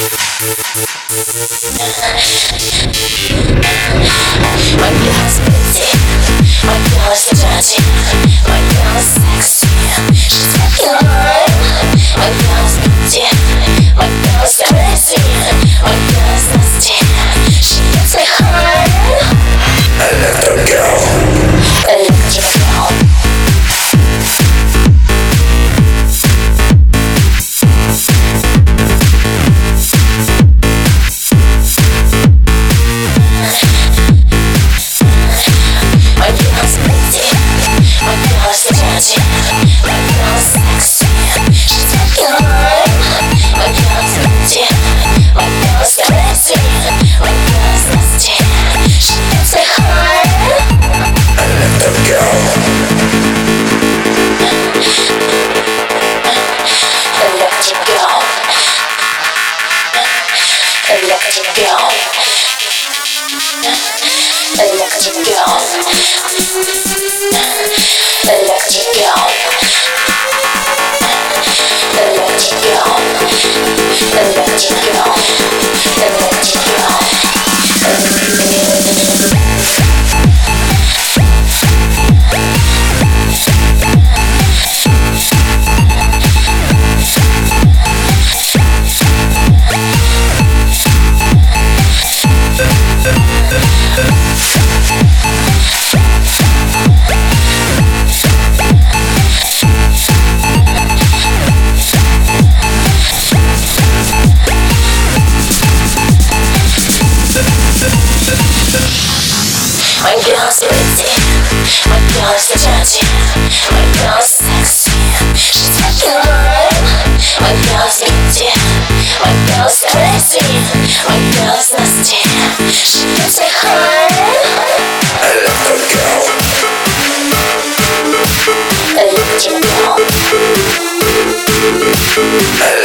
My girl is pretty, my girl is dirty, my girl is sexy, she's fucking hard. My girl is pretty, my girl is crazy, my girl is nasty, she gets me hard. Electric girl, electric girl. My girl is pretty, my girl is dirty, my girl is sexy, she's fucking hard. My girl is pretty, my girl is crazy, my girl is nasty, she gets me hard. Electric girl, electric girl, electric girl, electric girl, electric girl, electric girl, electric girl, electric girl. My girl is pretty, my girl is dirty, my girl is sexy, she's fucking hard. My girl is pretty, my girl is crazy, my girl is nasty, she gets me hard. Electric girl, electric girl,